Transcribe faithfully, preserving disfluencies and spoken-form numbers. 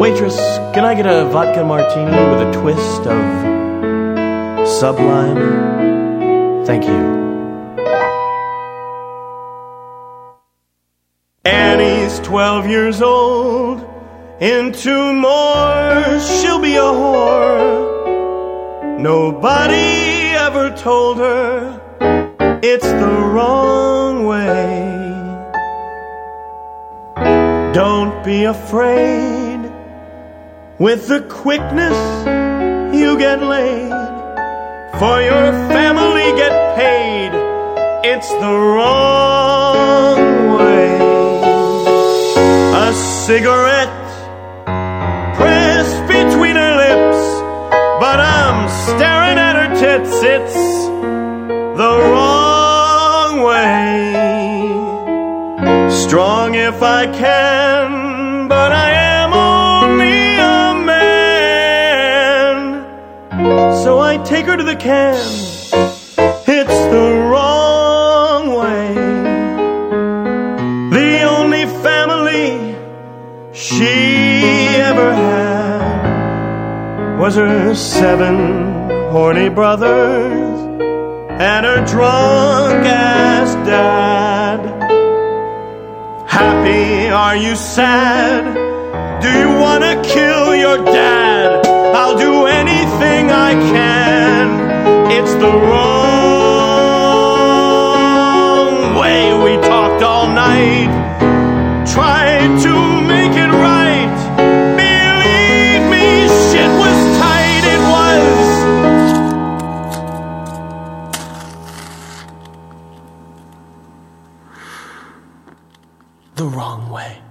Waitress, can I get a vodka martini with a twist of sublime? Thank you. Annie's twelve years old. In two more, she'll be a whore. Nobody ever told her it's the wrong way. Don't be afraid. With the quickness you get laid, for your family get paid. It's the wrong way. A cigarette pressed between her lips, but I'm staring at her tits. It's the wrong way. Strong if I can, but I am only a man. So I take her to the can. It's the wrong way. The only family she ever had was her seven horny brothers and her drunk-ass dad. Happy, are you sad? Do you want to kill your dad? I'll do anything I can. It's the wrong way. We talked all night, tried to make it right. Believe me, shit was tight. It was the wrong way.